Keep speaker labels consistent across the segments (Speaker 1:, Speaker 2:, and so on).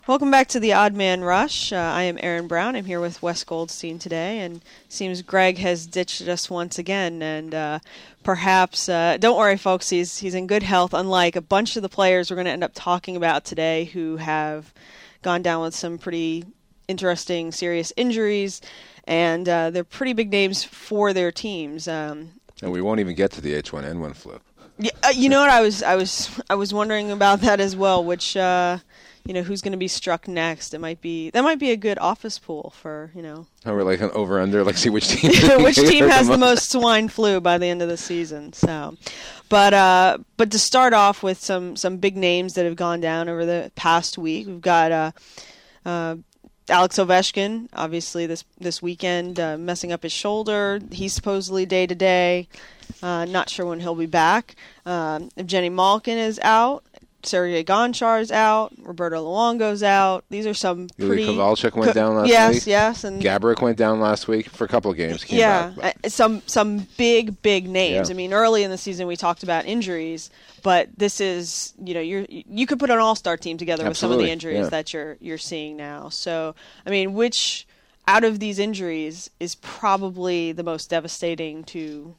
Speaker 1: Welcome back to the Odd Man Rush. I am Aaron Brown. I'm here with Wes Goldstein today, and it seems Greg has ditched us once again. And perhaps, don't worry, folks, he's in good health, unlike a bunch of the players we're going to end up talking about today who have gone down with some pretty interesting, serious injuries, and they're pretty big names for their teams.
Speaker 2: And we won't even get to the H1N1 flu.
Speaker 1: Yeah, you know what? I was wondering about that as well. Which who's going to be struck next? That might be a good office pool for
Speaker 2: Oh, we're like an over under. Like see which team
Speaker 1: has the most swine flu by the end of the season. So, but to start off with some big names that have gone down over the past week, we've got Alex Ovechkin, obviously this weekend messing up his shoulder. He's supposedly day to day. Not sure when he'll be back. Evgeny Malkin is out. Sergei Gonchar's out. Roberto Luongo's out. These are some pretty...
Speaker 2: Kovalchuk went down last week.
Speaker 1: Yes. And
Speaker 2: Gaborik went down last week for a couple of games.
Speaker 1: Some big names.
Speaker 2: Yeah.
Speaker 1: I mean, early in the season we talked about injuries, but this is, you could put an all-star team together with some of the injuries that you're seeing now. So, I mean, which out of these injuries is probably the most devastating to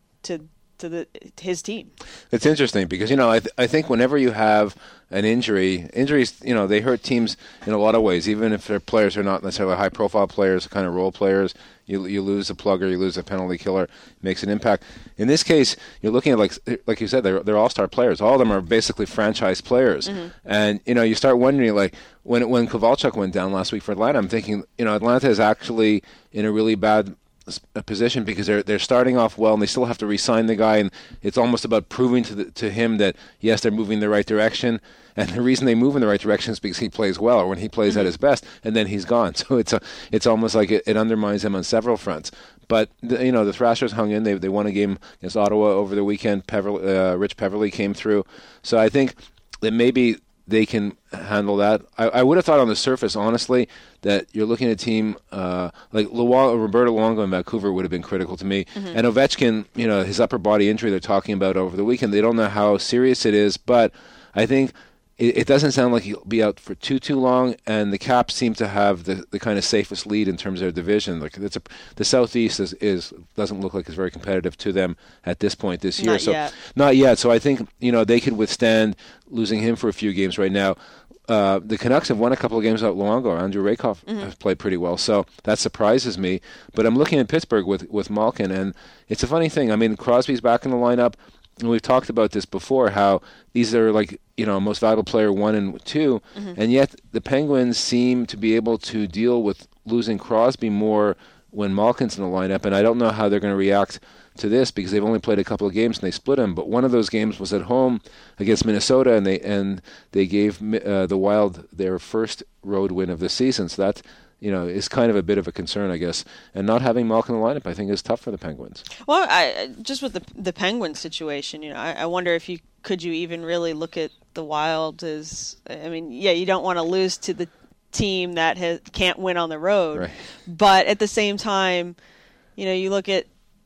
Speaker 1: his team?
Speaker 2: It's interesting because I think whenever you have an injuries they hurt teams in a lot of ways. Even if their players are not necessarily high profile players, kind of role players, you lose a plugger, you lose a penalty killer, it makes an impact. In this case, you're looking at like you said, they're all-star players. All of them are basically franchise players, and you start wondering like when Kovalchuk went down last week for Atlanta, I'm thinking Atlanta is actually in a really bad a position because they're starting off well and they still have to re-sign the guy, and it's almost about proving to him that yes, they're moving in the right direction, and the reason they move in the right direction is because he plays well or when he plays at his best, and then he's gone. So it's almost like it undermines him on several fronts. But the Thrashers hung in. They won a game against Ottawa over the weekend. Rich Peverley came through, so I think that maybe they can handle that. I would have thought on the surface, honestly, that you're looking at a team like Roberto Luongo in Vancouver would have been critical to me. And Ovechkin, his upper body injury they're talking about over the weekend, they don't know how serious it is, but I think it doesn't sound like he'll be out for too long, and the Caps seem to have the kind of safest lead in terms of their division. Like the Southeast doesn't look like it's very competitive to them at this point this year. Not yet. So I think they could withstand losing him for a few games right now. The Canucks have won a couple of games without Luongo. Andrew Rakoff has played pretty well, so that surprises me. But I'm looking at Pittsburgh with Malkin, and it's a funny thing. I mean, Crosby's back in the lineup. And we've talked about this before, how these are like, most valuable player 1 and 2, and yet the Penguins seem to be able to deal with losing Crosby more when Malkin's in the lineup, and I don't know how they're going to react to this because they've only played a couple of games and they split him. But one of those games was at home against Minnesota, and they gave the Wild their first road win of the season. So that is kind of a bit of a concern, I guess. And not having Malkin in the lineup, I think, is tough for the Penguins.
Speaker 1: Well, just with the Penguins situation, I wonder if could you even really look at the Wild as, you don't want to lose to the team that can't win on the road.
Speaker 2: Right.
Speaker 1: But at the same time, you look at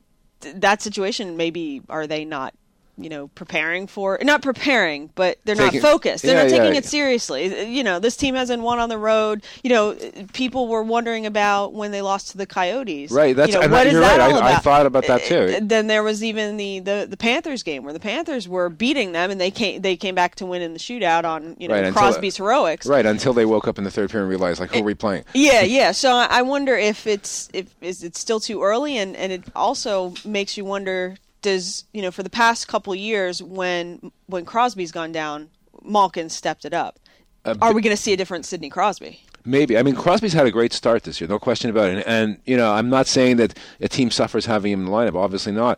Speaker 1: that situation, maybe are they not preparing for, not preparing, but they're not focused. They're not taking it seriously. This team hasn't won on the road. People were wondering about when they lost to the Coyotes.
Speaker 2: Right. That's
Speaker 1: what is
Speaker 2: you're
Speaker 1: that
Speaker 2: right.
Speaker 1: all about?
Speaker 2: I thought about that too.
Speaker 1: Then there was even the Panthers game where the Panthers were beating them, and they came back to win in the shootout on Crosby's heroics.
Speaker 2: Right. Until they woke up in the third period and realized who are we playing?
Speaker 1: Yeah. So I wonder if it's still too early, and it also makes you wonder. Does for the past couple years when Crosby's gone down, Malkin stepped it up. Are we going to see a different Sidney Crosby?
Speaker 2: Maybe. I mean, Crosby's had a great start this year, no question about it. And I'm not saying that a team suffers having him in the lineup. Obviously not.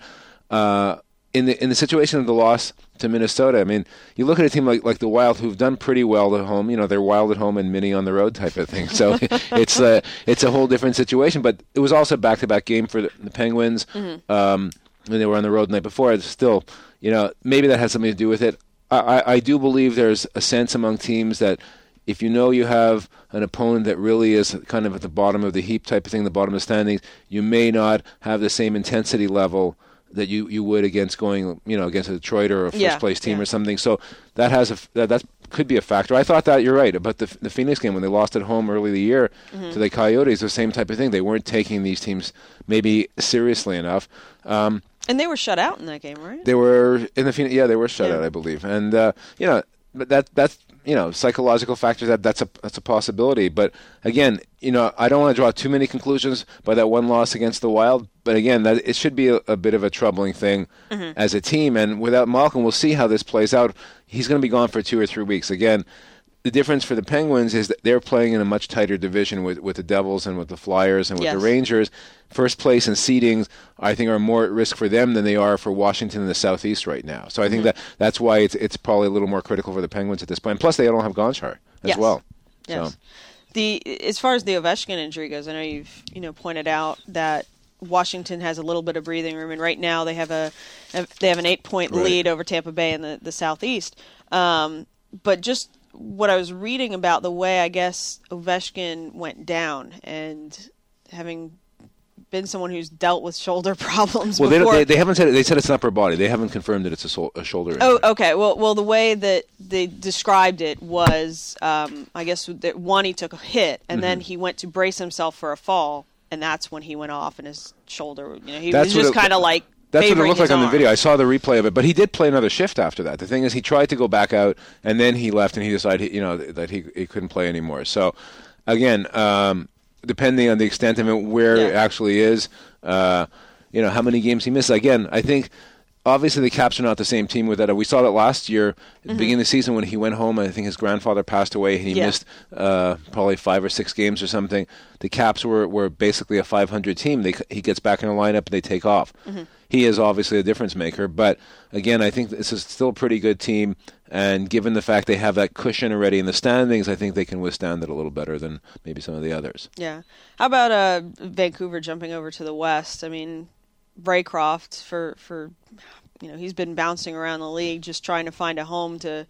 Speaker 2: In the situation of the loss to Minnesota, I mean, you look at a team like the Wild, who've done pretty well at home. They're Wild at home and Mini on the road type of thing. So it's a whole different situation. But it was also a back-to-back game for the Penguins. When they were on the road the night before. It's still, maybe that has something to do with it. I do believe there's a sense among teams that if you have an opponent that really is kind of at the bottom of the heap type of thing, the bottom of the standings, you may not have the same intensity level that you would against going, against a Detroit or a first place team or something. So that's could be a factor. I thought that, you're right, about the Phoenix game when they lost at home early in the year to the Coyotes. The same type of thing. They weren't taking these teams maybe seriously enough.
Speaker 1: And they were shut out in that game, right?
Speaker 2: They were in the Phoenix. Yeah, they were shut out, I believe. And but that's psychological factors. That's a possibility. But again, I don't want to draw too many conclusions by that one loss against the Wild. But again, it should be a bit of a troubling thing as a team. And without Malkin, we'll see how this plays out. He's going to be gone for 2 or 3 weeks. Again, the difference for the Penguins is that they're playing in a much tighter division with the Devils and with the Flyers and with the Rangers. First place and seedings, I think, are more at risk for them than they are for Washington in the Southeast right now. So I think that's why it's probably a little more critical for the Penguins at this point. Plus, they don't have Gonchar as well.
Speaker 1: Yes. So. As far as the Ovechkin injury goes, I know you've pointed out that Washington has a little bit of breathing room, and right now they have an 8-point lead over Tampa Bay in the Southeast. But just what I was reading about the way, I guess, Ovechkin went down, and having been someone who's dealt with shoulder problems before.
Speaker 2: They haven't said it. They said it's an upper body. They haven't confirmed that it's a shoulder injury.
Speaker 1: Oh, okay. Well, the way that they described it was, I guess, that one, he took a hit, and then he went to brace himself for a fall, and that's when he went off, and his shoulder, he was just kind of like
Speaker 2: That's what it looked like on the
Speaker 1: arm.
Speaker 2: video. I saw the replay of it, but he did play another shift after that. The thing is, he tried to go back out, and then he left, and he decided, that he couldn't play anymore. So, again, depending on the extent of it, where it actually is, how many games he missed. Again, I think obviously the Caps are not the same team with that. We saw that last year, at the beginning of the season when he went home. I think his grandfather passed away, and he missed probably 5 or 6 games or something. The Caps were basically a 500 team. He gets back in the lineup, and they take off. He is obviously a difference maker, but again, I think this is still a pretty good team, and given the fact they have that cushion already in the standings, I think they can withstand it a little better than maybe some of the others.
Speaker 1: Yeah. How about Vancouver jumping over to the West? I mean, Raycroft, for he's been bouncing around the league just trying to find a home to,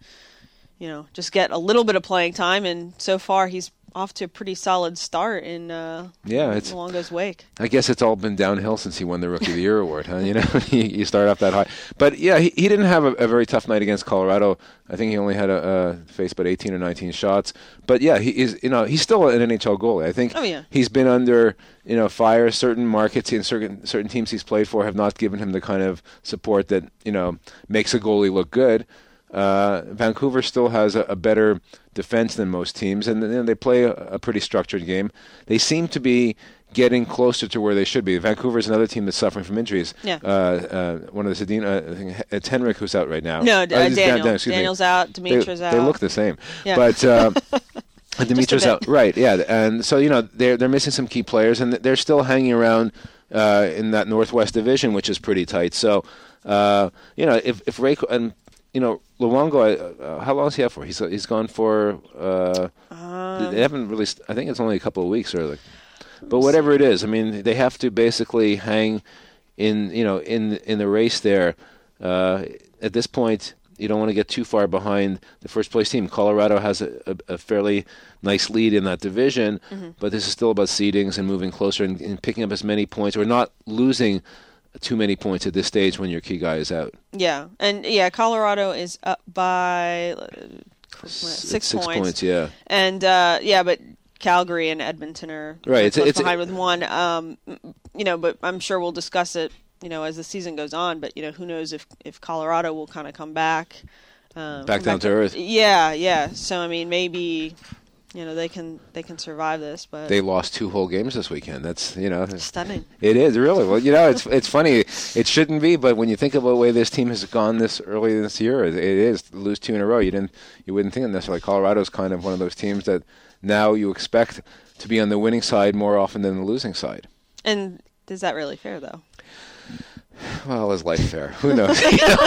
Speaker 1: just get a little bit of playing time, and so far he's off to a pretty solid start in Luongo's wake.
Speaker 2: I guess it's all been downhill since he won the Rookie of the Year award, huh? You start off that high. But, yeah, he didn't have a very tough night against Colorado. I think he only had faced about 18 or 19 shots. But, yeah, he is, he's still an NHL goalie. I think he's been under, fire. Certain markets and certain teams he's played for have not given him the kind of support that, makes a goalie look good. Vancouver still has a better defense than most teams, and they play a pretty structured game. They seem to be getting closer to where they should be. Vancouver is another team that's suffering from injuries. Yeah. One of the Sedin, I think it's Henrik who's out right now.
Speaker 1: No, Daniel's out, Dimitra's out.
Speaker 2: They look the same. Yeah. But Dimitra's out. Right, yeah. And so, they're missing some key players, and they're still hanging around in that Northwest Division, which is pretty tight. So, if Ray and Luongo, how long is he out for? He's gone for. They haven't released. I think it's only a couple of weeks, really. But whatever it is, I mean, they have to basically hang in the race there. At this point, you don't want to get too far behind the first place team. Colorado has a fairly nice lead in that division, but this is still about seedings and moving closer and picking up as many points or not losing too many points at this stage when your key guy is out.
Speaker 1: Yeah, and Colorado is up by 6 points.
Speaker 2: Yeah,
Speaker 1: and but Calgary and Edmonton are right. It's behind with one. But I'm sure we'll discuss it. As the season goes on. But who knows if Colorado will kind of come back
Speaker 2: down to earth.
Speaker 1: Yeah. So I mean, maybe. They can survive this, but
Speaker 2: they lost 2 whole games this weekend. That's
Speaker 1: stunning.
Speaker 2: It is really well. It's funny. It shouldn't be, but when you think about the way this team has gone this early this year, it is to lose 2 in a row. You wouldn't think necessarily. Colorado's kind of one of those teams that now you expect to be on the winning side more often than the losing side.
Speaker 1: And is that really fair, though?
Speaker 2: Well, is life fair? Who knows?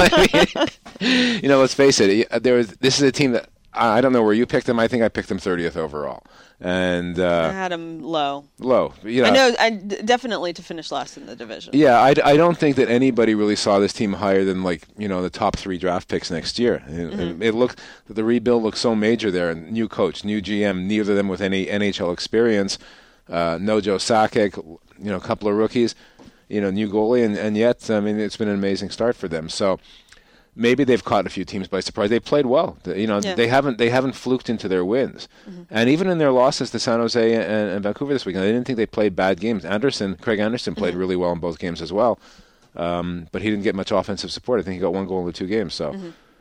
Speaker 2: Let's face it. This is a team that. I don't know where you picked them. I think I picked them 30th overall, and
Speaker 1: I had them low.
Speaker 2: Low,
Speaker 1: I know, definitely to finish last in the division.
Speaker 2: Yeah, I don't think that anybody really saw this team higher than the top 3 draft picks next year. It looked the rebuild looked so major there. New coach, new GM, neither of them with any NHL experience. No Joe Sakic, a couple of rookies, new goalie, and yet it's been an amazing start for them. So. maybe they've caught a few teams by surprise. They played well. They haven't fluked into their wins. And even in their losses to San Jose and Vancouver this weekend, I didn't think they played bad games. Craig Anderson played really well in both games as well. But he didn't get much offensive support. I think he got 1 goal in the 2 games. So,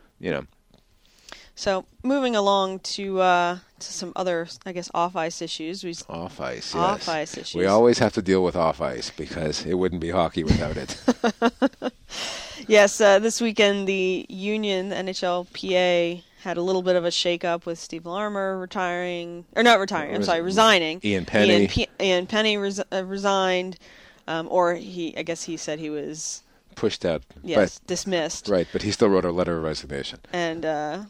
Speaker 1: So moving along to some other, I guess, off-ice issues.
Speaker 2: Off-ice, yes.
Speaker 1: Off-ice issues.
Speaker 2: We always have to deal with off-ice because it wouldn't be hockey without it.
Speaker 1: Yes, this weekend the Union, NHLPA, had a little bit of a shake-up with Steve Larmer resigning.
Speaker 2: Ian Penny.
Speaker 1: Ian Penny resigned, I guess he said he was
Speaker 2: pushed out.
Speaker 1: Yes, dismissed.
Speaker 2: Right, but he still wrote a letter of resignation.
Speaker 1: And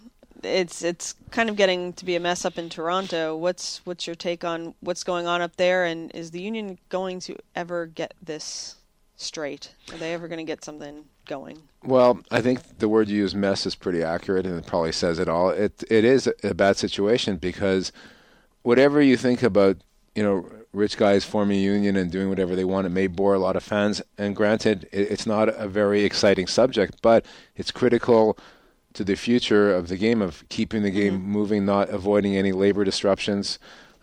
Speaker 1: it's kind of getting to be a mess up in Toronto. What's your take on what's going on up there, and is the Union going to ever get this straight? Are they ever going to get something going?
Speaker 2: Well, I think the word you use, mess, is pretty accurate, and it probably says it all. It is a bad situation because whatever you think about, rich guys forming a union and doing whatever they want, it may bore a lot of fans. And granted, it's not a very exciting subject, but it's critical to the future of the game, of keeping the game moving, not avoiding any labor disruptions.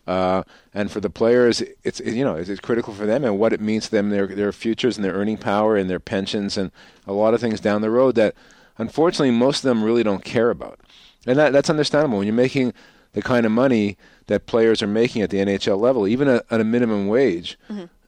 Speaker 2: And for the players, it's critical for them and what it means to them, their futures and their earning power and their pensions and a lot of things down the road that, unfortunately, most of them really don't care about. And that's understandable. When you're making the kind of money that players are making at the NHL level, even at a minimum wage,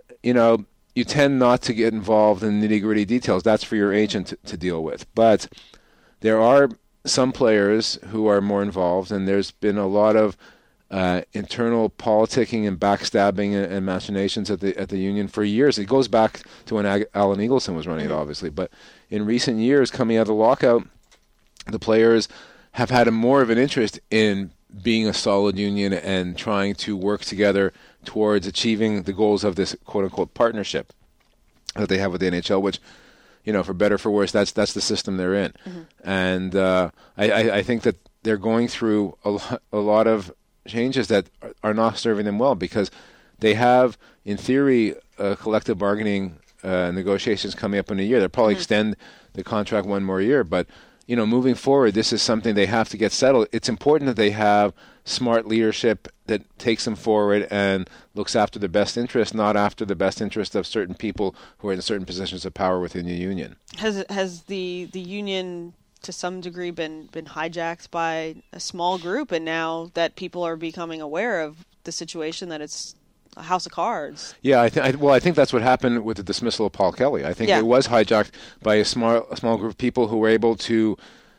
Speaker 2: you tend not to get involved in nitty-gritty details. That's for your agent to deal with. But there are some players who are more involved, and there's been a lot of internal politicking and backstabbing and machinations at the union for years. It goes back to when Alan Eagleson was running it, obviously. But in recent years, coming out of the lockout, the players have had more of an interest in being a solid union and trying to work together towards achieving the goals of this quote-unquote partnership that they have with the NHL, which, for better or for worse, that's the system they're in. And I think that they're going through a lot of changes that are not serving them well because they have, in theory, collective bargaining negotiations coming up in a year. They'll probably extend the contract 1 more year, but moving forward, this is something they have to get settled. It's important that they have smart leadership that takes them forward and looks after the best interest, not after the best interest of certain people who are in certain positions of power within the union.
Speaker 1: Has the union to some degree been hijacked by a small group, and now that people are becoming aware of the situation, that it's a house of cards? Yeah,
Speaker 2: I think that's what happened with the dismissal of Paul Kelly. I think it was hijacked by a small group of people who were able to,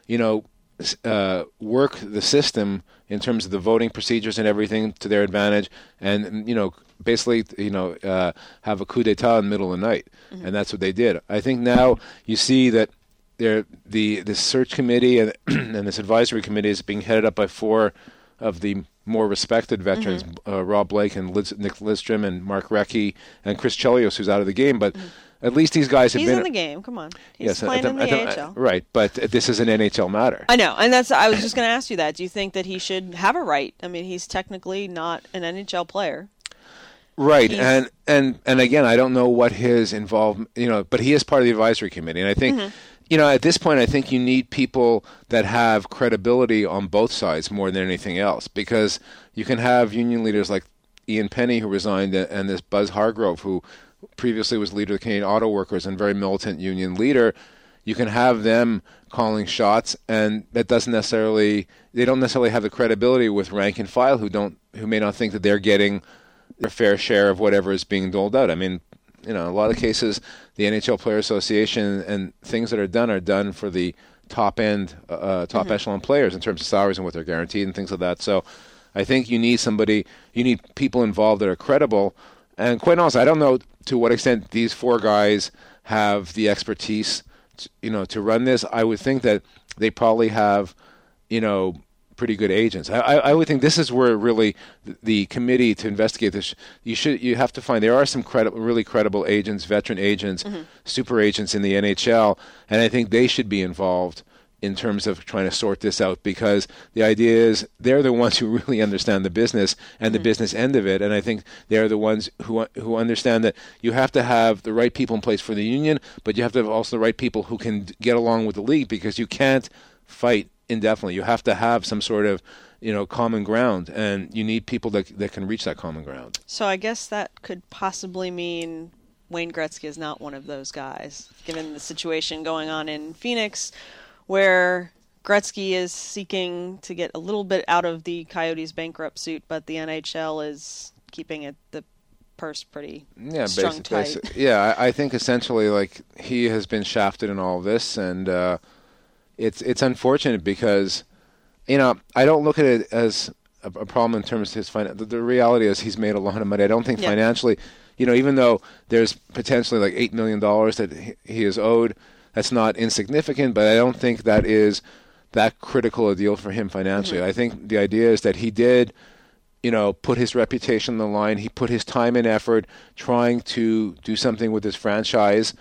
Speaker 2: work the system in terms of the voting procedures and everything to their advantage, and basically have a coup d'état in the middle of the night, and that's what they did. I think now you see that the search committee and this advisory committee is being headed up by 4 of the more respected veterans, Rob Blake and Nick Lidstrom and Mark Recchi and Chris Chelios, who's out of the game, but at least these guys have been...
Speaker 1: He's in the game, come on. He's playing in the AHL.
Speaker 2: Right, but this is an NHL matter.
Speaker 1: I know, and I was just going to ask you that. Do you think that he should have a right? I mean, he's technically not an NHL player.
Speaker 2: Right, and again, I don't know what his involvement, but he is part of the advisory committee, and I think... at this point, I think you need people that have credibility on both sides more than anything else, because you can have union leaders like Ian Penny, who resigned, and this Buzz Hargrove, who previously was leader of the Canadian Auto Workers and very militant union leader. You can have them calling shots, and they don't necessarily have the credibility with rank and file who may not think that they're getting their fair share of whatever is being doled out. I mean, a lot of cases, the NHL Player Association and things that are done for the top end, top echelon players in terms of salaries and what they're guaranteed and things like that. So I think you need people involved that are credible. And quite honestly, I don't know to what extent these 4 guys have the expertise, to run this. I would think that they probably have, pretty good agents. I would think this is where really the committee to investigate this. You have to find there are some really credible agents, veteran agents, super agents in the NHL, and I think they should be involved in terms of trying to sort this out, because the idea is they're the ones who really understand the business and the business end of it, and I think they're the ones who understand that you have to have the right people in place for the union, but you have to have also the right people who can get along with the league, because you can't fight indefinitely. You have to have some sort of common ground, and you need people that can reach that common ground.
Speaker 1: So I guess that could possibly mean Wayne Gretzky is not one of those guys, given the situation going on in Phoenix, where Gretzky is seeking to get a little bit out of the Coyotes bankrupt suit, but the NHL is keeping the purse pretty strung tight.
Speaker 2: Yeah, I think essentially like he has been shafted in all of this, and it's unfortunate because I don't look at it as a problem in terms of his finance. The reality is he's made a lot of money. I don't think financially, even though there's potentially like $8 million that he is owed, that's not insignificant, but I don't think that is that critical a deal for him financially. Mm-hmm. I think the idea is that he did, put his reputation on the line. He put his time and effort trying to do something with his franchise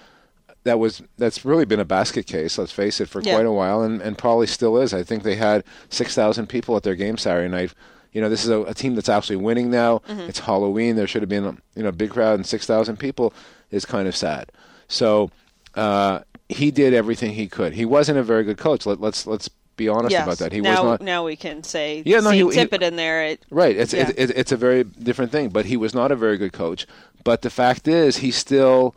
Speaker 2: that's really been a basket case, let's face it, for quite a while, and probably still is. I think they had 6,000 people at their game Saturday night. This is a team that's actually winning now. Mm-hmm. It's Halloween. There should have been a big crowd, and 6,000 people is kind of sad. So he did everything he could. He wasn't a very good coach. Let's be honest about that. He was not. Now
Speaker 1: we can say Tippett in there.
Speaker 2: Right. It's a very different thing. But he was not a very good coach. But the fact is, he still,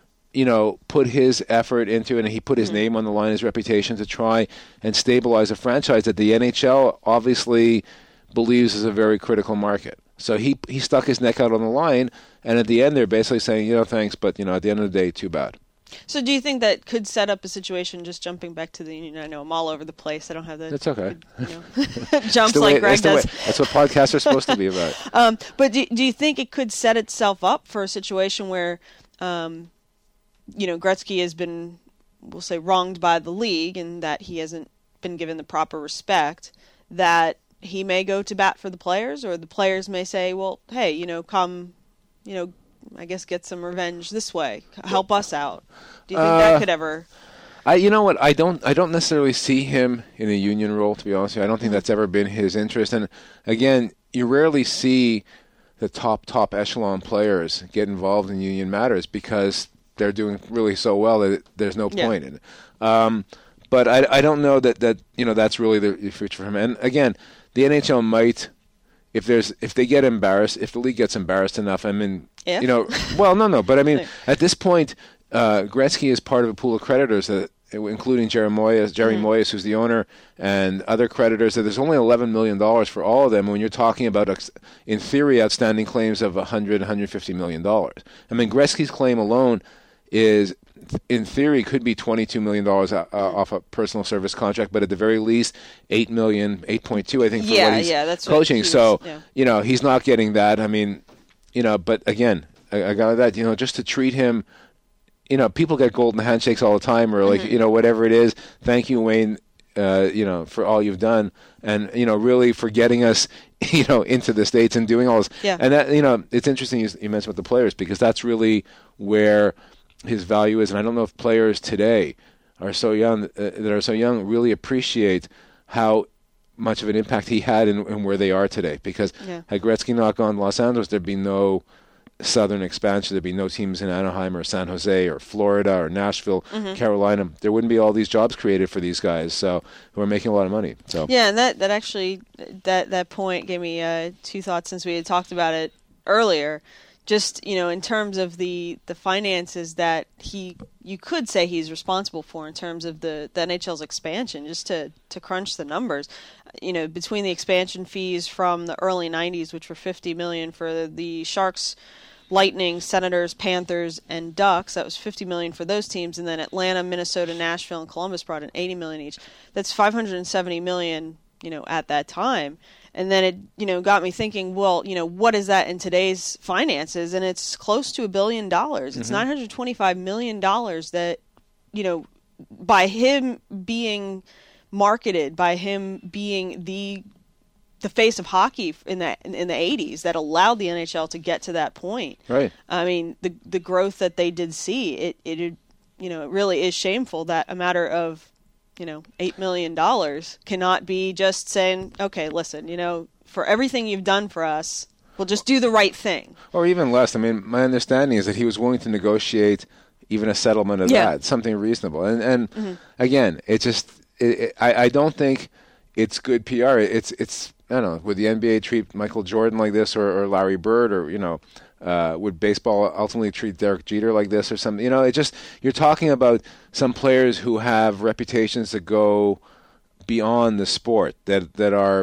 Speaker 2: put his effort into it, and he put his name on the line, his reputation, to try and stabilize a franchise that the NHL obviously believes is a very critical market. So he stuck his neck out on the line, and at the end they're basically saying, thanks, but at the end of the day, too bad.
Speaker 1: So do you think that could set up a situation, just jumping back to the union? I know I'm all over the place. I don't have the...
Speaker 2: That's okay.
Speaker 1: Jumps like Greg does.
Speaker 2: That's what podcasts are supposed to be about.
Speaker 1: But do you think it could set itself up for a situation where, Gretzky has been, we'll say, wronged by the league, and that he hasn't been given the proper respect, that he may go to bat for the players, or the players may say, well, hey, come, I guess get some revenge this way. Help us out. Do you think that could ever...
Speaker 2: You know what? I don't necessarily see him in a union role, to be honest with you. I don't think that's ever been his interest. And again, you rarely see the top echelon players get involved in union matters because they're doing really so well that there's no point in it. But I don't know that that's really the future for him. And again, the NHL might, if they get embarrassed, if the league gets embarrassed enough, but I mean, at this point, Gretzky is part of a pool of creditors that, including Jerry Moyes, who's the owner, and other creditors. That there's only $11 million for all of them. When you're talking about, in theory, outstanding claims of $150 million. I mean, Gretzky's claim alone is, in theory, could be $22 million off a personal service contract, but at the very least, $8 million, 8.2, I think, for what he's
Speaker 1: that's
Speaker 2: coaching.
Speaker 1: So,
Speaker 2: he's not getting that. I mean, but again, I got that, just to treat him, people get golden handshakes all the time, or like, whatever it is. Thank you, Wayne, for all you've done, and, really for getting us, into the States and doing all this.
Speaker 1: Yeah.
Speaker 2: And that, it's interesting you mentioned with the players, because that's really where his value is. And I don't know if players today are so young, really appreciate how much of an impact he had in where they are today. Because had Gretzky not gone to Los Angeles, there'd be no Southern expansion. There'd be no teams in Anaheim or San Jose or Florida or Nashville, Carolina. There wouldn't be all these jobs created for these guys who are making a lot of money. So
Speaker 1: and that actually that point gave me two thoughts, since we had talked about it earlier. Just, in terms of the finances that you could say he's responsible for in terms of the NHL's expansion, just to crunch the numbers, between the expansion fees from the early 90s, which were $50 million for the Sharks, Lightning, Senators, Panthers, and Ducks. That was $50 million for those teams. And then Atlanta, Minnesota, Nashville, and Columbus brought in $80 million each. That's $570 million, at that time. And then it, got me thinking, well, what is that in today's finances? And it's close to $1 billion. It's $925 million that, by him being marketed, by him being the face of hockey in the 80s, that allowed the NHL to get to that point.
Speaker 2: Right.
Speaker 1: I mean, the growth that they did see, it really is shameful that a matter of $8 million cannot be just saying, okay, listen, for everything you've done for us, we'll just do the right thing.
Speaker 2: Or even less. I mean, my understanding is that he was willing to negotiate even a settlement of that, something reasonable. And again, it just, I don't think it's good PR. It's I don't know, would the NBA treat Michael Jordan like this or Larry Bird or, would baseball ultimately treat Derek Jeter like this or something? It just, you're talking about some players who have reputations that go beyond the sport that are,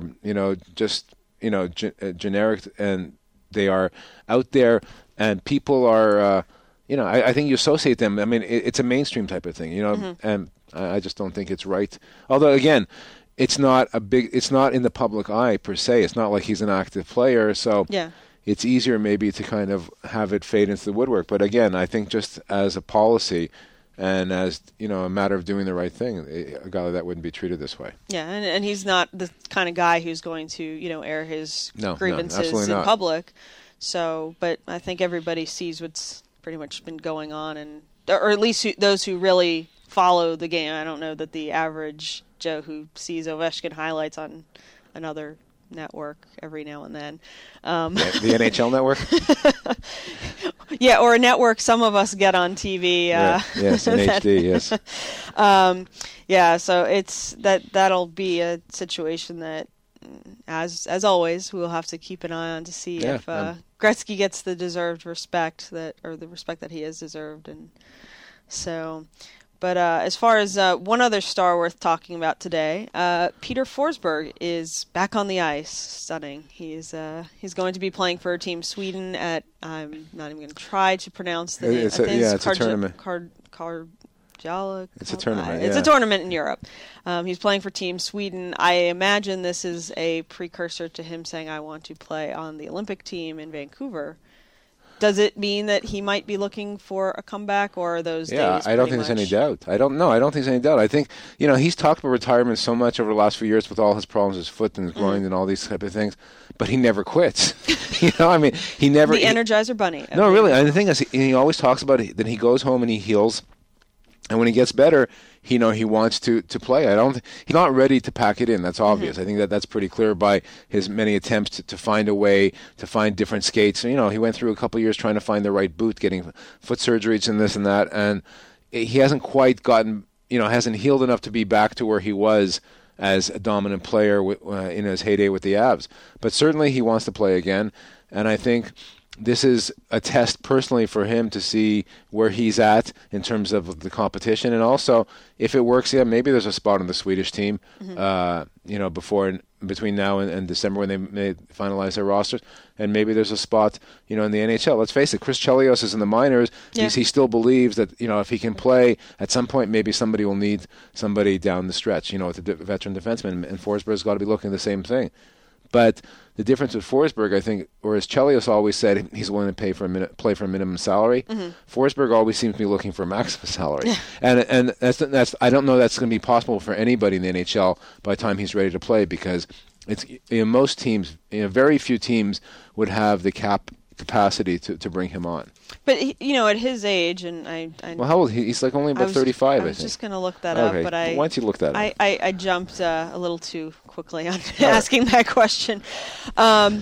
Speaker 2: generic, and they are out there, and people are, I think you associate them. I mean, it's a mainstream type of thing, and I just don't think it's right. Although, again, it's not in the public eye per se. It's not like he's an active player, so it's easier maybe to kind of have it fade into the woodwork. But again, I think just as a policy and as, a matter of doing the right thing, a guy like that wouldn't be treated this way.
Speaker 1: Yeah, and he's not the kind of guy who's going to, air his grievances in
Speaker 2: not.
Speaker 1: public. So, but I think everybody sees what's pretty much been going on, or at least those who really follow the game. I don't know that the average Joe who sees Ovechkin highlights on another network every now and then.
Speaker 2: The NHL network?
Speaker 1: Yeah, or a network some of us get on TV.
Speaker 2: Yes, in HD, yes.
Speaker 1: So it's that'll be a situation that, as always, we'll have to keep an eye on to see if Gretzky gets the deserved respect the respect that he has deserved. And so, but as far as one other star worth talking about today, Peter Forsberg is back on the ice. Stunning. He's going to be playing for Team Sweden at, I'm not even going to try to pronounce the name.
Speaker 2: It's a tournament.
Speaker 1: It's
Speaker 2: a tournament.
Speaker 1: It's a tournament in Europe. He's playing for Team Sweden. I imagine this is a precursor to him saying, I want to play on the Olympic team in Vancouver. Does it mean that he might be looking for a comeback, or are those days
Speaker 2: I don't think there's any doubt. I don't think there's any doubt. I think, he's talked about retirement so much over the last few years with all his problems, his foot and his groin and all these type of things, but he never quits. He never...
Speaker 1: The Energizer Bunny.
Speaker 2: No, really. And the thing is, he always talks about it, that he goes home and he heals, and when he gets better, he wants to play. He's not ready to pack it in. That's obvious. I think that's pretty clear by his many attempts to find a way to find different skates. He went through a couple of years trying to find the right boot, getting foot surgeries and this and that, and he hasn't quite gotten, hasn't healed enough to be back to where he was as a dominant player in his heyday with the Avs. But certainly he wants to play again, and I think this is a test personally for him to see where he's at in terms of the competition, and also if it works, maybe there's a spot on the Swedish team, between now and December when they may finalize their rosters, and maybe there's a spot, in the NHL. Let's face it, Chris Chelios is in the minors. Yeah. He still believes that, if he can play at some point, maybe somebody will need somebody down the stretch, with a veteran defenseman, and Forsberg's got to be looking at the same thing. But the difference with Forsberg, I think, or as Chelios always said, he's willing to play for a minimum salary. Forsberg always seems to be looking for a maximum salary, and that's I don't know that's going to be possible for anybody in the NHL by the time he's ready to play, because it's most teams, very few teams would have the cap capacity to bring him on.
Speaker 1: But at his age, and I
Speaker 2: well, how old? He's like only about 35. I
Speaker 1: was
Speaker 2: think.
Speaker 1: just going to look that up, but
Speaker 2: why don't you look that up?
Speaker 1: I jumped a little too quickly on asking that question. But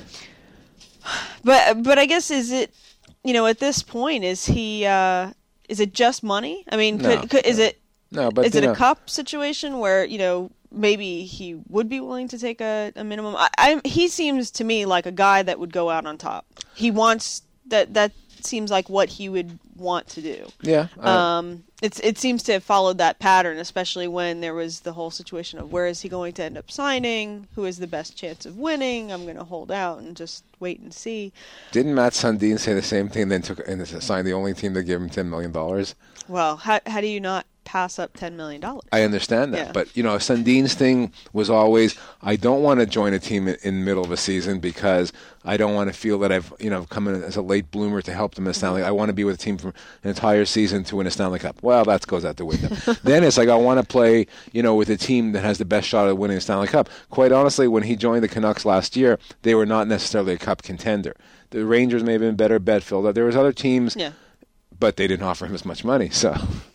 Speaker 1: I guess is it at this point is he is it just money? I mean, is it a cup situation where maybe he would be willing to take a minimum? He seems to me like a guy that would go out on top. He wants that seems like what he would want to do.
Speaker 2: Yeah.
Speaker 1: It seems to have followed that pattern, especially when there was the whole situation of where is he going to end up signing? Who has the best chance of winning? I'm going to hold out and just wait and see.
Speaker 2: Didn't Matt Sundin say the same thing, then signed the only team that gave him $10 million?
Speaker 1: Well, how do you not pass up $10 million? I
Speaker 2: understand that. Yeah. But, Sundin's thing was always, I don't want to join a team in the middle of a season because I don't want to feel that I've, come in as a late bloomer to help them in Stanley. I want to be with a team for an entire season to win a Stanley Cup. Well, that goes out the window. Then it's like, I want to play, with a team that has the best shot at winning a Stanley Cup. Quite honestly, when he joined the Canucks last year, they were not necessarily a Cup contender. The Rangers may have been better, Bedfield. There was other teams, but they didn't offer him as much money, so...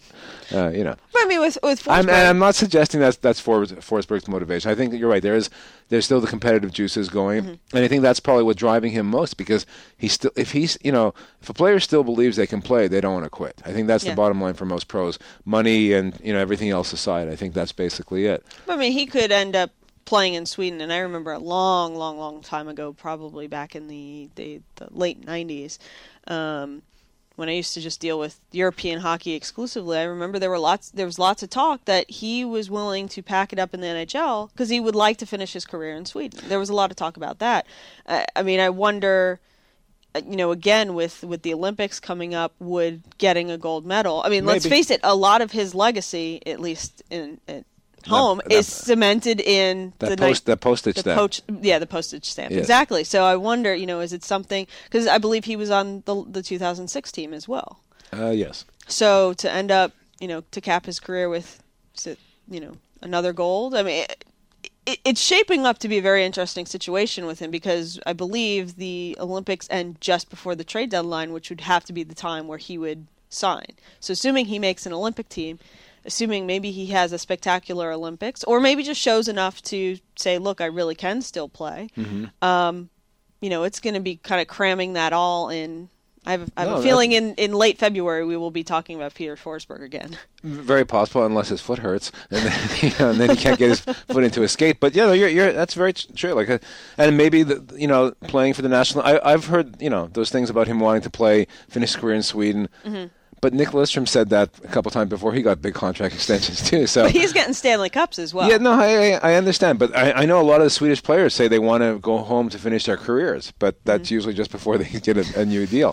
Speaker 2: You know.
Speaker 1: But I mean, with Forsberg,
Speaker 2: I'm not suggesting that's Forsberg's motivation. I think that you're right. There's still the competitive juices going, and I think that's probably what's driving him most, because if a player still believes they can play, they don't want to quit. I think that's the bottom line for most pros. Money and everything else aside, I think that's basically it.
Speaker 1: I mean, he could end up playing in Sweden, and I remember a long, long, long time ago, probably back in the late 90s, when I used to just deal with European hockey exclusively. I remember there was lots of talk that he was willing to pack it up in the NHL because he would like to finish his career in Sweden. There was a lot of talk about that. I mean, I wonder, again, with the Olympics coming up, would getting a gold medal, I mean,
Speaker 2: Maybe.
Speaker 1: Let's face it, a lot of his legacy, at least in home, is cemented in
Speaker 2: the postage stamp.
Speaker 1: The postage stamp.
Speaker 2: Yes.
Speaker 1: Exactly. So I wonder, is it something, because I believe he was on the 2006 team as well.
Speaker 2: Yes.
Speaker 1: So to end up, to cap his career with, another gold, I mean, it's shaping up to be a very interesting situation with him, because I believe the Olympics end just before the trade deadline, which would have to be the time where he would sign. So assuming he makes an Olympic team, assuming maybe he has a spectacular Olympics, or maybe just shows enough to say, look, I really can still play. It's going to be kind of cramming that all in. I have a feeling in late February we will be talking about Peter Forsberg again.
Speaker 2: Very possible, unless his foot hurts, and then he can't get his foot into a skate. But that's very true. And maybe playing for the national. I've heard those things about him wanting to finish his career in Sweden. But Nick Lidstrom said that a couple times before he got big contract extensions too. So
Speaker 1: but he's getting Stanley Cups as well.
Speaker 2: Yeah, no, I understand. But I know a lot of the Swedish players say they want to go home to finish their careers, but that's usually just before they get a new deal.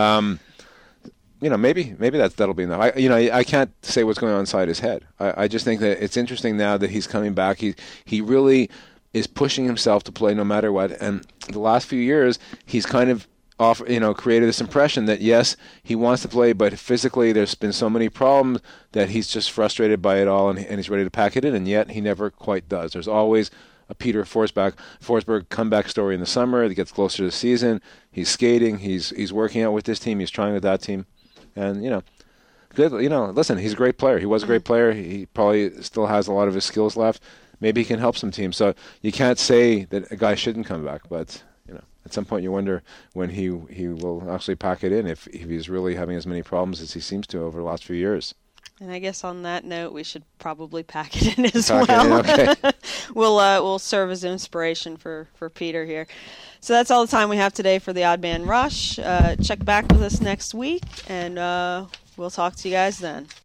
Speaker 2: Maybe that'll be enough. I can't say what's going on inside his head. I just think that it's interesting now that he's coming back. He really is pushing himself to play no matter what. And the last few years, he's kind of created this impression that yes, he wants to play, but physically there's been so many problems that he's just frustrated by it all, and he's ready to pack it in, and yet he never quite does. There's always a Peter Forsberg comeback story in the summer that gets closer to the season. He's skating, he's working out with this team, he's trying with that team, and good. Listen, he's a great player. He was a great player. He probably still has a lot of his skills left. Maybe he can help some teams. So you can't say that a guy shouldn't come back, but at some point you wonder when he will actually pack it in, if he's really having as many problems as he seems to over the last few years.
Speaker 1: And I guess on that note, we should probably pack it in as well.
Speaker 2: Okay.
Speaker 1: We'll serve as inspiration for Peter here. So that's all the time we have today for the Odd Man Rush. Check back with us next week, and we'll talk to you guys then.